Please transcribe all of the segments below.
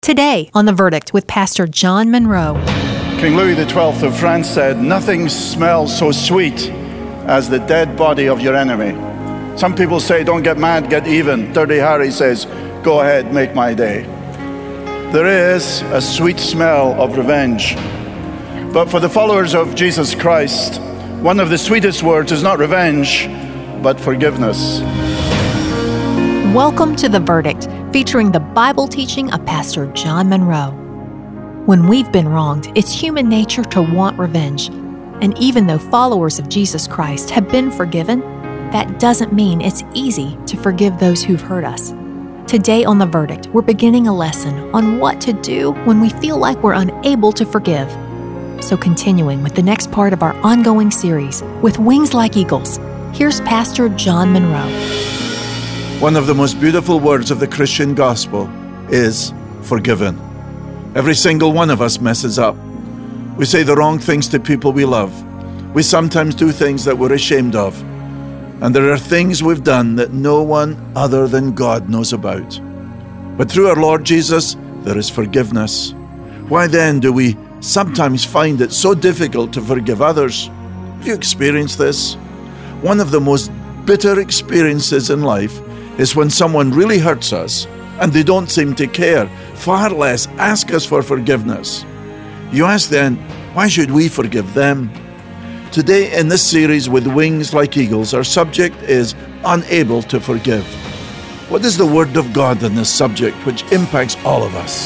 Today on The Verdict with Pastor John Monroe. King Louis XII of France said, "Nothing smells so sweet as the dead body of your enemy." Some people say, "Don't get mad, get even." Dirty Harry says, "Go ahead, make my day." There is a sweet smell of revenge. But for the followers of Jesus Christ, one of the sweetest words is not revenge, but forgiveness. Welcome to The Verdict, featuring the Bible teaching of Pastor John Monroe. When we've been wronged, it's human nature to want revenge. And even though followers of Jesus Christ have been forgiven, that doesn't mean it's easy to forgive those who've hurt us. Today on The Verdict, we're beginning a lesson on what to do when we feel like we're unable to forgive. So continuing with the next part of our ongoing series, With Wings Like Eagles, here's Pastor John Monroe. One of the most beautiful words of the Christian gospel is forgiven. Every single one of us messes up. We say the wrong things to people we love. We sometimes do things that we're ashamed of. And there are things we've done that no one other than God knows about. But through our Lord Jesus, there is forgiveness. Why then do we sometimes find it so difficult to forgive others? Have you experienced this? One of the most bitter experiences in life is when someone really hurts us and they don't seem to care, far less ask us for forgiveness. You ask then, why should we forgive them? Today in this series, With Wings Like Eagles, our subject is unable to forgive. What is the Word of God on this subject which impacts all of us?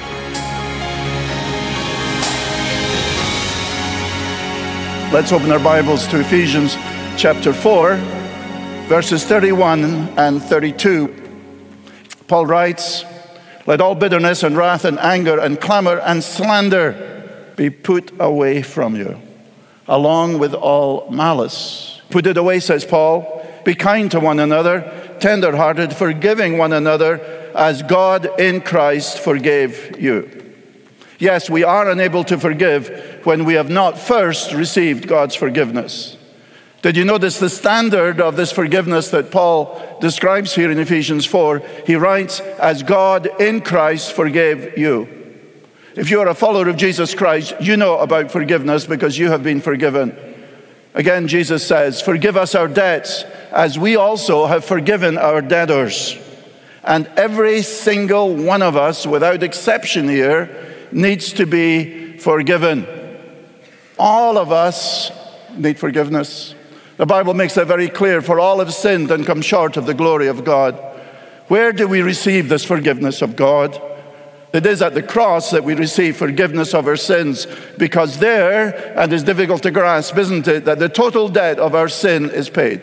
Let's open our Bibles to Ephesians chapter 4. Verses 31 and 32, Paul writes, "Let all bitterness and wrath and anger and clamor and slander be put away from you, along with all malice. Put it away," says Paul. "Be kind to one another, tender-hearted, forgiving one another, as God in Christ forgave you." Yes, we are unable to forgive when we have not first received God's forgiveness. Did you notice the standard of this forgiveness that Paul describes here in Ephesians 4? He writes, "As God in Christ forgave you." If you are a follower of Jesus Christ, you know about forgiveness because you have been forgiven. Again, Jesus says, "Forgive us our debts, as we also have forgiven our debtors." And every single one of us, without exception here, needs to be forgiven. All of us need forgiveness. The Bible makes that very clear. For all have sinned and come short of the glory of God. Where do we receive this forgiveness of God? It is at the cross that we receive forgiveness of our sins, because there, and it's difficult to grasp, isn't it, that the total debt of our sin is paid.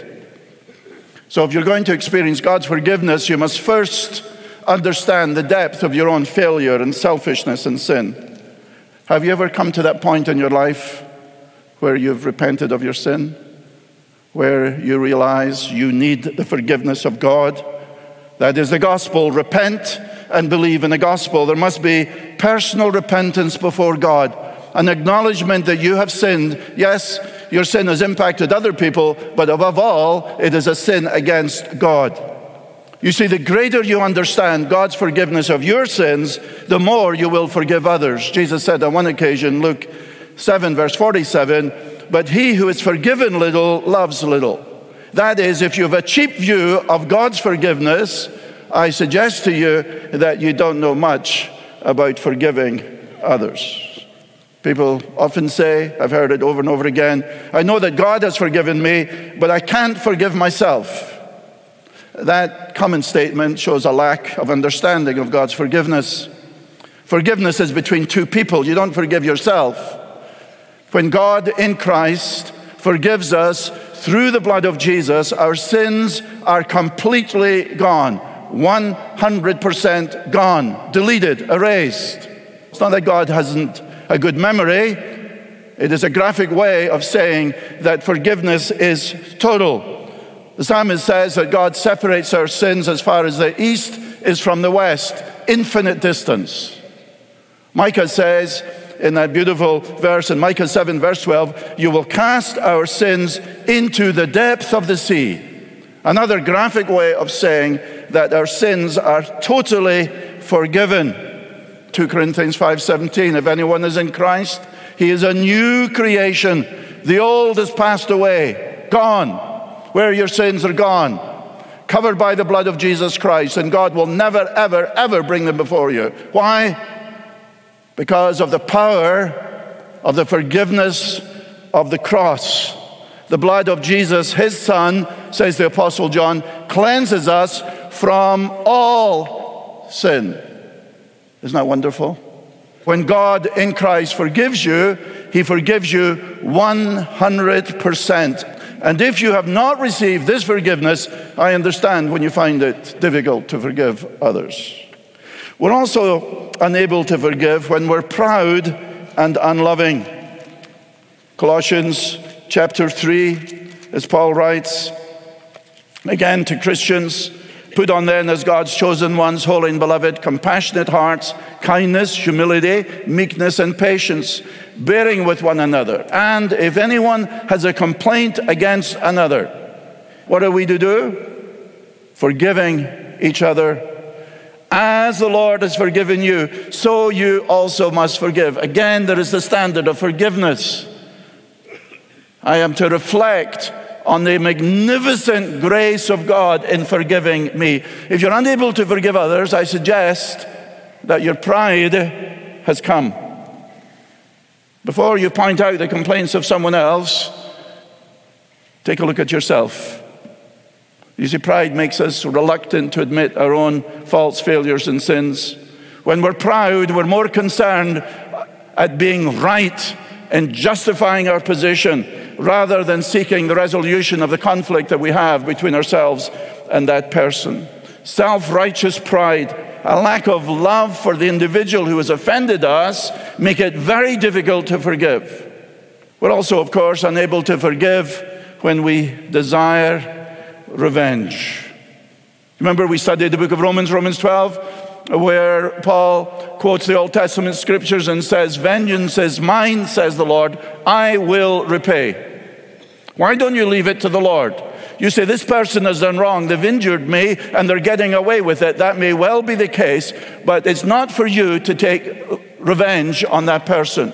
So if you're going to experience God's forgiveness, you must first understand the depth of your own failure and selfishness and sin. Have you ever come to that point in your life where you've repented of your sin? Where you realize you need the forgiveness of God? That is the gospel. Repent and believe in the gospel. There must be personal repentance before God, an acknowledgement that you have sinned. Yes, your sin has impacted other people, but above all, it is a sin against God. You see, the greater you understand God's forgiveness of your sins, the more you will forgive others. Jesus said on one occasion, Luke 7, verse 47, "But he who is forgiven little loves little." That is, if you have a cheap view of God's forgiveness, I suggest to you that you don't know much about forgiving others. People often say, I've heard it over and over again, "I know that God has forgiven me, but I can't forgive myself." That common statement shows a lack of understanding of God's forgiveness. Forgiveness is between two people. You don't forgive yourself. When God in Christ forgives us through the blood of Jesus, our sins are completely gone, 100% gone, deleted, erased. It's not that God hasn't a good memory. It is a graphic way of saying that forgiveness is total. The psalmist says that God separates our sins as far as the east is from the west, infinite distance. Micah says, in that beautiful verse in Micah 7, verse 12, "You will cast our sins into the depth of the sea." Another graphic way of saying that our sins are totally forgiven. 2 Corinthians 5:17, if anyone is in Christ, he is a new creation. The old has passed away, gone. Where your sins are gone, covered by the blood of Jesus Christ, and God will never, ever, ever bring them before you. Why? Because of the power of the forgiveness of the cross. The blood of Jesus, his Son, says the Apostle John, cleanses us from all sin. Isn't that wonderful? When God in Christ forgives you, he forgives you 100%. And if you have not received this forgiveness, I understand when you find it difficult to forgive others. We're also unable to forgive when we're proud and unloving. Colossians chapter 3, as Paul writes, again to Christians, put on then as God's chosen ones, holy and beloved, compassionate hearts, kindness, humility, meekness, and patience, bearing with one another. And if anyone has a complaint against another, what are we to do? Forgiving each other. As the Lord has forgiven you, so you also must forgive. Again, there is the standard of forgiveness. I am to reflect on the magnificent grace of God in forgiving me. If you're unable to forgive others, I suggest that your pride has come. Before you point out the complaints of someone else, take a look at yourself. You see, pride makes us reluctant to admit our own faults, failures, and sins. When we're proud, we're more concerned at being right and justifying our position rather than seeking the resolution of the conflict that we have between ourselves and that person. Self-righteous pride, a lack of love for the individual who has offended us, make it very difficult to forgive. We're also, of course, unable to forgive when we desire revenge. Remember, we studied the book of Romans 12, where Paul quotes the Old Testament scriptures and says, vengeance is mine, says the Lord, I will repay. Why don't you leave it to the Lord? You say, this person has done wrong, they've injured me, and they're getting away with it. That may well be the case, but it's not for you to take revenge on that person.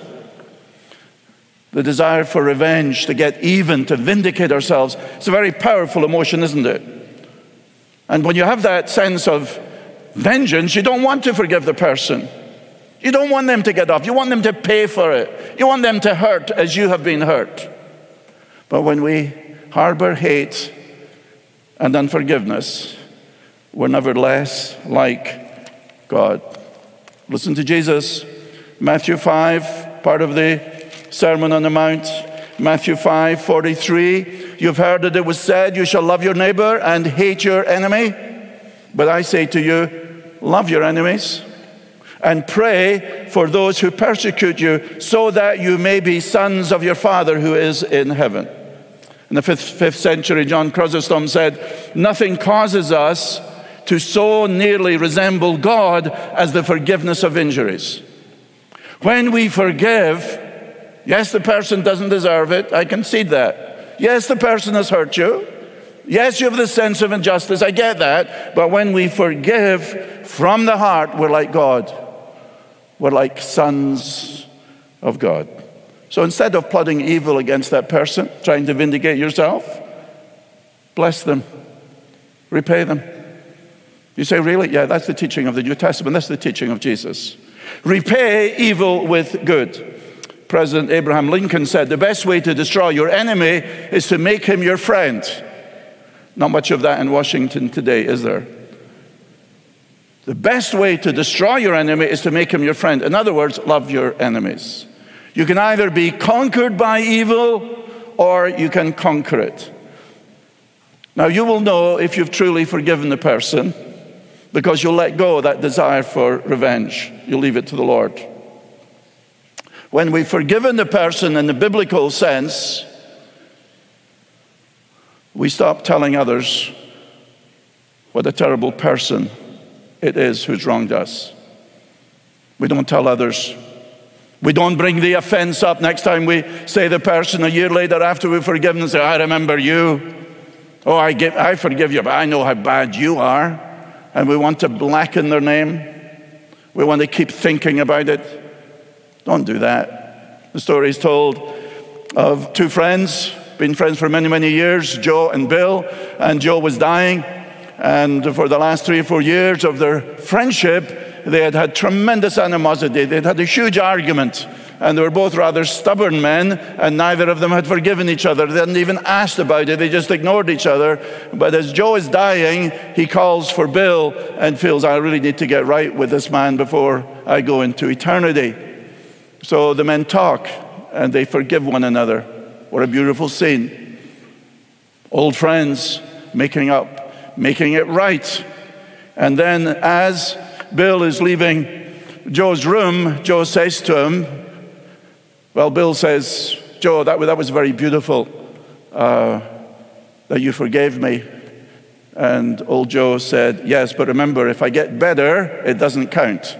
The desire for revenge, to get even, to vindicate ourselves, it's a very powerful emotion, isn't it? And when you have that sense of vengeance, you don't want to forgive the person. You don't want them to get off. You want them to pay for it. You want them to hurt as you have been hurt. But when we harbor hate and unforgiveness, we're never less like God. Listen to Jesus, Matthew 5, part of the Sermon on the Mount, Matthew 5:43. You've heard that it was said, you shall love your neighbor and hate your enemy. But I say to you, love your enemies and pray for those who persecute you, so that you may be sons of your Father who is in heaven. In the 5th century, John Chrysostom said, nothing causes us to so nearly resemble God as the forgiveness of injuries. When we forgive, yes, the person doesn't deserve it. I concede that. Yes, the person has hurt you. Yes, you have this sense of injustice. I get that. But when we forgive from the heart, we're like God. We're like sons of God. So instead of plotting evil against that person, trying to vindicate yourself, bless them. Repay them. You say, really? Yeah, that's the teaching of the New Testament. That's the teaching of Jesus. Repay evil with good. President Abraham Lincoln said, the best way to destroy your enemy is to make him your friend. Not much of that in Washington today, is there? The best way to destroy your enemy is to make him your friend. In other words, love your enemies. You can either be conquered by evil or you can conquer it. Now, you will know if you've truly forgiven the person because you'll let go of that desire for revenge. You'll leave it to the Lord. When we've forgiven the person in the biblical sense, we stop telling others what a terrible person it is who's wronged us. We don't tell others. We don't bring the offense up next time we say the person a year later after we've forgiven and say, I remember you. Oh, I forgive you, but I know how bad you are. And we want to blacken their name. We want to keep thinking about it. Don't do that. The story is told of two friends, been friends for many, many years, Joe and Bill, and Joe was dying. And for the last 3 or 4 years of their friendship, they had had tremendous animosity. They'd had a huge argument. And they were both rather stubborn men, and neither of them had forgiven each other. They hadn't even asked about it. They just ignored each other. But as Joe is dying, he calls for Bill and feels, I really need to get right with this man before I go into eternity. So the men talk, and they forgive one another. What a beautiful scene. Old friends making up, making it right. And then as Bill is leaving Joe's room, Joe says to him, well, Bill says, Joe, that was very beautiful that you forgave me. And old Joe said, yes, but remember, if I get better, it doesn't count.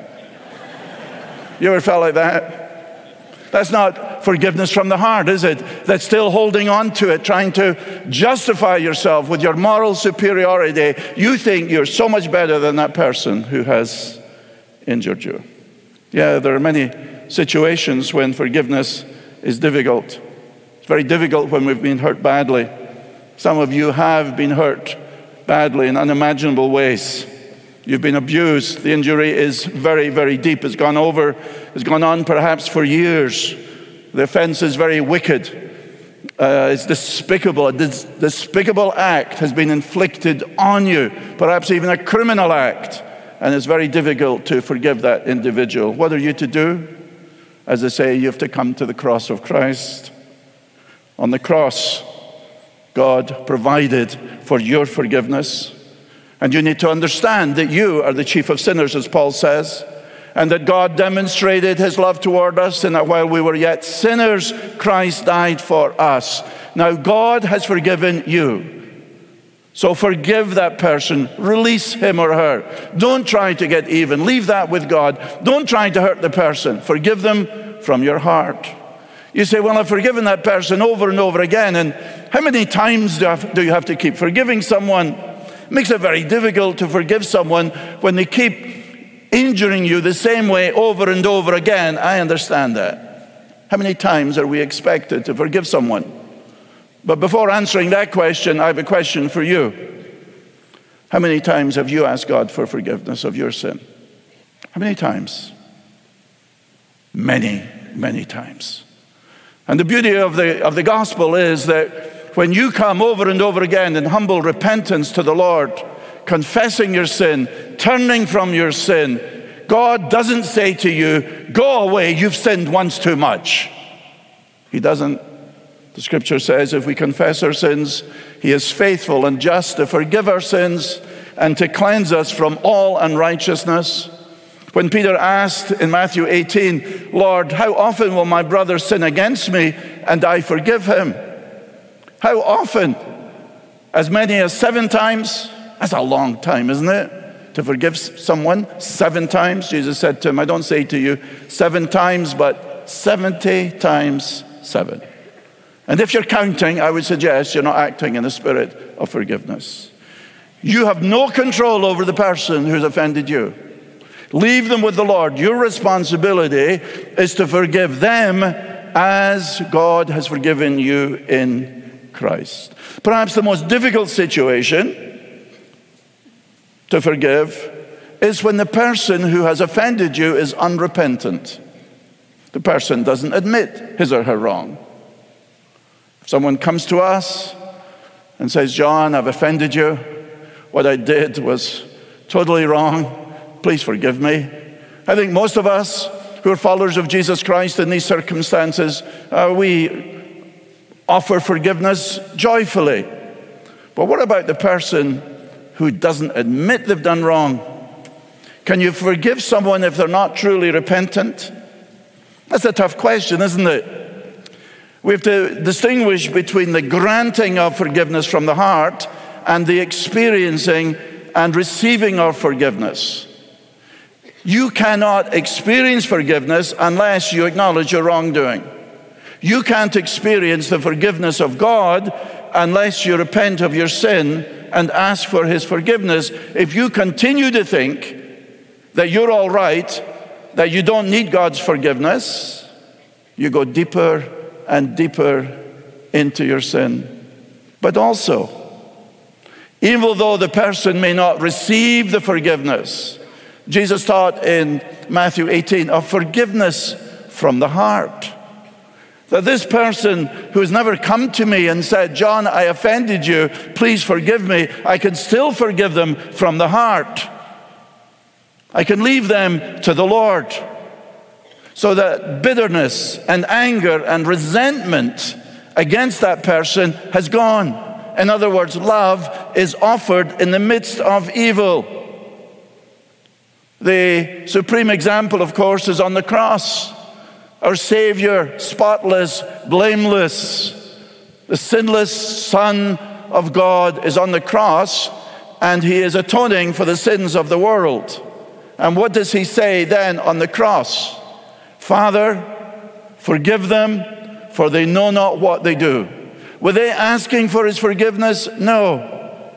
You ever felt like that? That's not forgiveness from the heart, is it? That's still holding on to it, trying to justify yourself with your moral superiority. You think you're so much better than that person who has injured you. Yeah, there are many situations when forgiveness is difficult. It's very difficult when we've been hurt badly. Some of you have been hurt badly in unimaginable ways. You've been abused. The injury is very, very deep. It's gone on perhaps for years. The offense is very wicked. It's despicable. A despicable act has been inflicted on you, perhaps even a criminal act. And it's very difficult to forgive that individual. What are you to do? As I say, you have to come to the cross of Christ. On the cross, God provided for your forgiveness. And you need to understand that you are the chief of sinners, as Paul says, and that God demonstrated his love toward us, and that while we were yet sinners, Christ died for us. Now, God has forgiven you. So forgive that person. Release him or her. Don't try to get even. Leave that with God. Don't try to hurt the person. Forgive them from your heart. You say, well, I've forgiven that person over and over again. And how many times do you have to keep forgiving someone? It makes it very difficult to forgive someone when they keep injuring you the same way over and over again. I understand that. How many times are we expected to forgive someone? But before answering that question, I have a question for you. How many times have you asked God for forgiveness of your sin? How many times? Many, many times. And the beauty of the gospel is that when you come over and over again in humble repentance to the Lord, confessing your sin, turning from your sin, God doesn't say to you, go away, you've sinned once too much. He doesn't. The scripture says if we confess our sins, he is faithful and just to forgive our sins and to cleanse us from all unrighteousness. When Peter asked in Matthew 18, Lord, how often will my brother sin against me and I forgive him? How often? As many as 7 times? That's a long time, isn't it? To forgive someone 7 times? Jesus said to him, I don't say to you 7 times, but 70 times 7. And if you're counting, I would suggest you're not acting in a spirit of forgiveness. You have no control over the person who's offended you. Leave them with the Lord. Your responsibility is to forgive them as God has forgiven you in Christ. Perhaps the most difficult situation to forgive is when the person who has offended you is unrepentant. The person doesn't admit his or her wrong. If someone comes to us and says, John, I've offended you. What I did was totally wrong. Please forgive me. I think most of us who are followers of Jesus Christ in these circumstances, we offer forgiveness joyfully. But what about the person who doesn't admit they've done wrong? Can you forgive someone if they're not truly repentant? That's a tough question, isn't it? We have to distinguish between the granting of forgiveness from the heart and the experiencing and receiving of forgiveness. You cannot experience forgiveness unless you acknowledge your wrongdoing. You can't experience the forgiveness of God unless you repent of your sin and ask for his forgiveness. If you continue to think that you're all right, that you don't need God's forgiveness, you go deeper and deeper into your sin. But also, even though the person may not receive the forgiveness, Jesus taught in Matthew 18 of forgiveness from the heart. That this person who has never come to me and said, John, I offended you, please forgive me, I can still forgive them from the heart. I can leave them to the Lord. So that bitterness and anger and resentment against that person has gone. In other words, love is offered in the midst of evil. The supreme example, of course, is on the cross. Our Savior, spotless, blameless, the sinless Son of God is on the cross, and he is atoning for the sins of the world. And what does he say then on the cross? Father, forgive them, for they know not what they do. Were they asking for his forgiveness? No.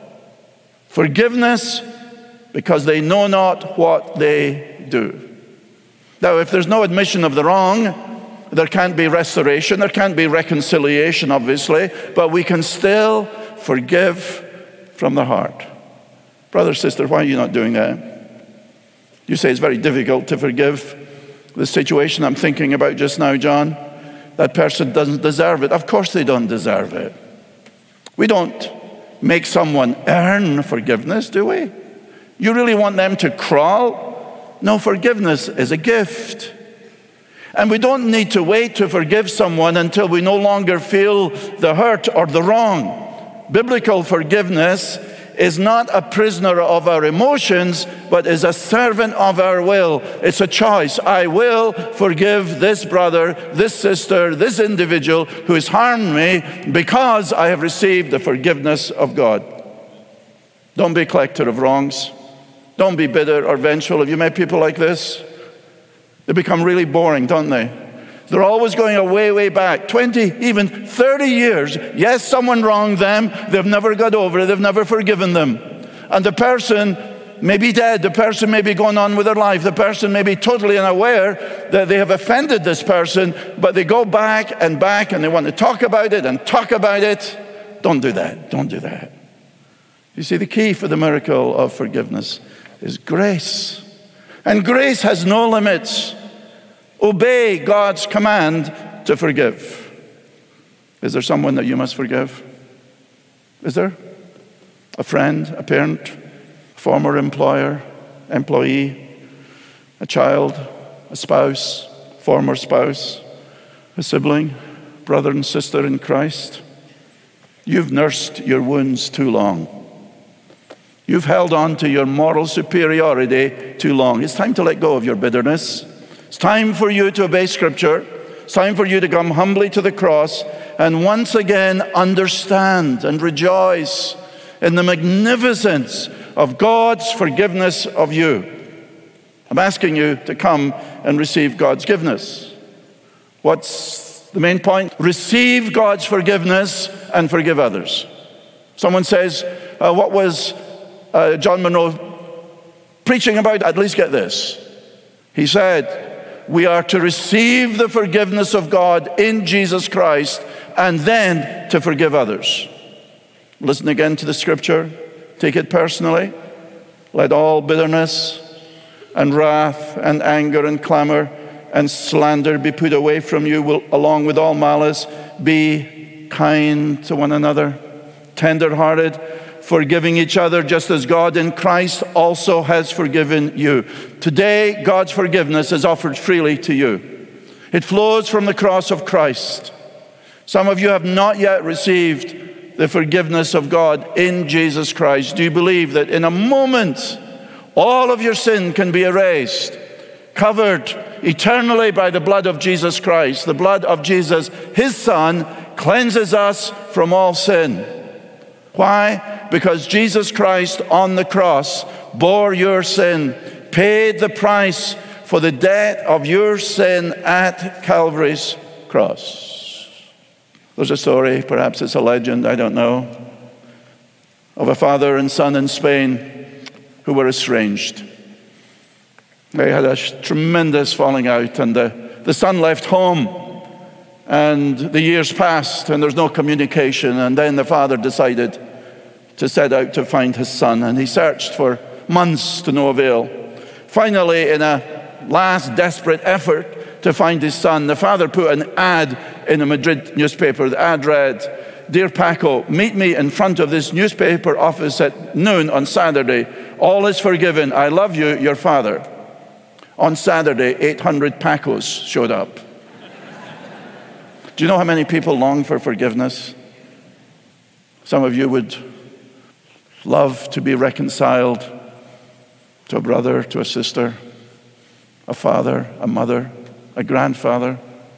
Forgiveness because they know not what they do. Now, if there's no admission of the wrong, there can't be restoration, there can't be reconciliation, obviously, but we can still forgive from the heart. Brother, sister, why are you not doing that? You say it's very difficult to forgive the situation I'm thinking about just now, John. That person doesn't deserve it. Of course they don't deserve it. We don't make someone earn forgiveness, do we? You really want them to crawl? No, forgiveness is a gift. And we don't need to wait to forgive someone until we no longer feel the hurt or the wrong. Biblical forgiveness is not a prisoner of our emotions, but is a servant of our will. It's a choice. I will forgive this brother, this sister, this individual who has harmed me because I have received the forgiveness of God. Don't be a collector of wrongs. Don't be bitter or vengeful. Have you met people like this? They become really boring, don't they? They're always going way back, 20, even 30 years. Yes, someone wronged them. They've never got over it. They've never forgiven them. And the person may be dead. The person may be going on with their life. The person may be totally unaware that they have offended this person, but they go back and they want to talk about it and talk about it. Don't do that. Don't do that. You see, the key for the miracle of forgiveness is grace. And grace has no limits. Obey God's command to forgive. Is there someone that you must forgive? Is there? A friend, a parent, a former employer, employee, a child, a spouse, former spouse, a sibling, brother and sister in Christ? You've nursed your wounds too long. You've held on to your moral superiority too long. It's time to let go of your bitterness. It's time for you to obey Scripture. It's time for you to come humbly to the cross and once again understand and rejoice in the magnificence of God's forgiveness of you. I'm asking you to come and receive God's forgiveness. What's the main point? Receive God's forgiveness and forgive others. Someone says, what was John Monroe preaching about? At least get this. He said, we are to receive the forgiveness of God in Jesus Christ and then to forgive others. Listen again to the scripture. Take it personally. Let all bitterness and wrath and anger and clamor and slander be put away from you, along with all malice. Be kind to one another, tender-hearted, forgiving each other, just as God in Christ also has forgiven you. Today, God's forgiveness is offered freely to you. It flows from the cross of Christ. Some of you have not yet received the forgiveness of God in Jesus Christ. Do you believe that in a moment, all of your sin can be erased, covered eternally by the blood of Jesus Christ? The blood of Jesus, his Son, cleanses us from all sin. Why? Because Jesus Christ on the cross bore your sin, paid the price for the debt of your sin at Calvary's cross. There's a story, perhaps it's a legend, I don't know, of a father and son in Spain who were estranged. They had a tremendous falling out, and the son left home, and the years passed, and there's no communication. And then the father decided to set out to find his son, and he searched for months to no avail. Finally, in a last desperate effort to find his son, the father put an ad in a Madrid newspaper. The ad read, "Dear Paco, meet me in front of this newspaper office at noon on Saturday. All is forgiven. I love you, your father." On Saturday, 800 Pacos showed up. Do you know how many people long for forgiveness? Some of you would love to be reconciled to a brother, to a sister, a father, a mother, a grandfather,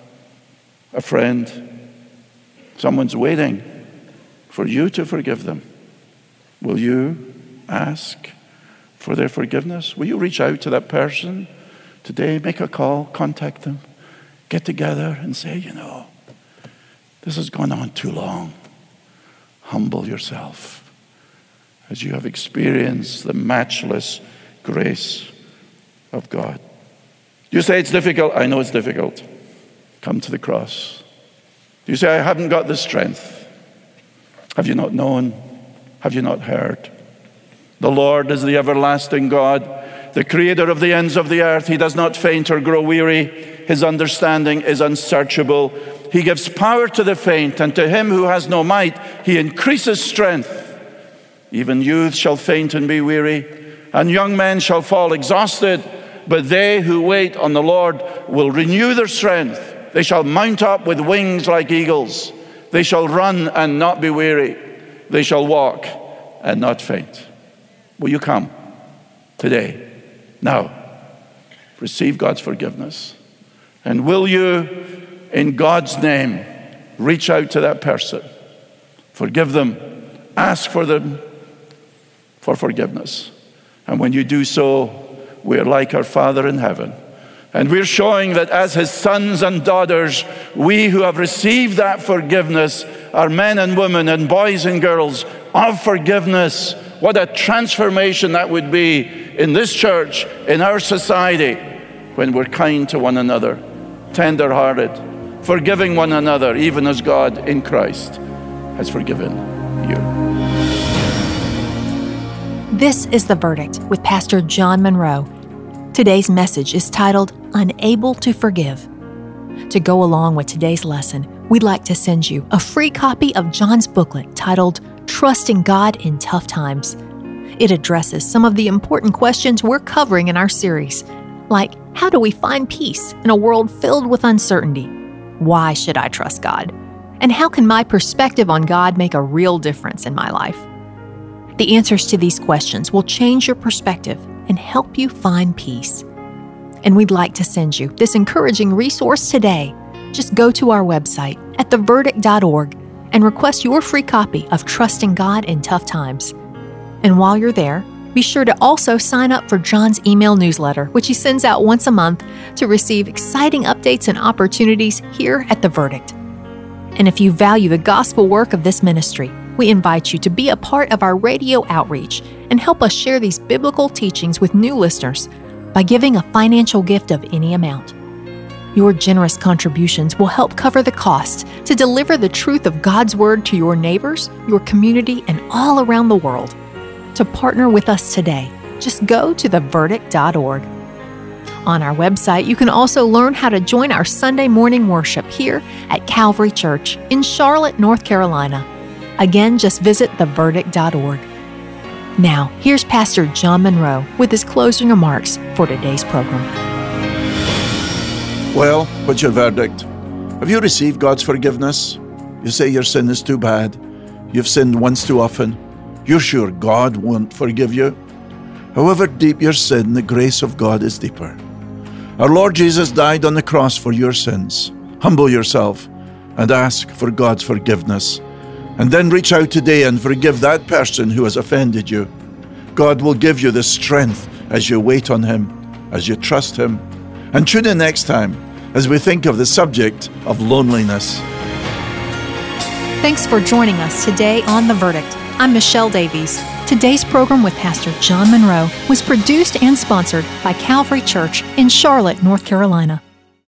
a friend. Someone's waiting for you to forgive them. Will you ask for their forgiveness? Will you reach out to that person today? Make a call, contact them, get together and say, this has gone on too long. Humble yourself as you have experienced the matchless grace of God. You say it's difficult. I know it's difficult. Come to the cross. You say, I haven't got the strength. Have you not known? Have you not heard? The Lord is the everlasting God, the creator of the ends of the earth. He does not faint or grow weary. His understanding is unsearchable. He gives power to the faint, and to him who has no might, he increases strength. Even youth shall faint and be weary, and young men shall fall exhausted. But they who wait on the Lord will renew their strength. They shall mount up with wings like eagles. They shall run and not be weary. They shall walk and not faint. Will you come today, now, receive God's forgiveness? And will you, in God's name, reach out to that person, forgive them, ask for them for forgiveness? And when you do so, we're like our Father in heaven. And we're showing that as his sons and daughters, we who have received that forgiveness are men and women and boys and girls of forgiveness. What a transformation that would be in this church, in our society, when we're kind to one another, tender-hearted, forgiving one another, even as God in Christ has forgiven you. This is The Verdict with Pastor John Monroe. Today's message is titled, Unable to Forgive. To go along with today's lesson, we'd like to send you a free copy of John's booklet titled, Trusting God in Tough Times. It addresses some of the important questions we're covering in our series, like how do we find peace in a world filled with uncertainty? Why should I trust God? And how can my perspective on God make a real difference in my life? The answers to these questions will change your perspective and help you find peace. And we'd like to send you this encouraging resource today. Just go to our website at theverdict.org and request your free copy of Trusting God in Tough Times. And while you're there, be sure to also sign up for John's email newsletter, which he sends out once a month to receive exciting updates and opportunities here at The Verdict. And if you value the gospel work of this ministry, we invite you to be a part of our radio outreach and help us share these biblical teachings with new listeners by giving a financial gift of any amount. Your generous contributions will help cover the cost to deliver the truth of God's Word to your neighbors, your community, and all around the world. To partner with us today, just go to theverdict.org. On our website, you can also learn how to join our Sunday morning worship here at Calvary Church in Charlotte, North Carolina. Again, just visit theverdict.org. Now, here's Pastor John Monroe with his closing remarks for today's program. Well, what's your verdict? Have you received God's forgiveness? You say your sin is too bad. You've sinned once too often. You're sure God won't forgive you? However deep your sin, the grace of God is deeper. Our Lord Jesus died on the cross for your sins. Humble yourself and ask for God's forgiveness. And then reach out today and forgive that person who has offended you. God will give you the strength as you wait on Him, as you trust Him. And tune in next time as we think of the subject of loneliness. Thanks for joining us today on The Verdict. I'm Michelle Davies. Today's program with Pastor John Monroe was produced and sponsored by Calvary Church in Charlotte, North Carolina.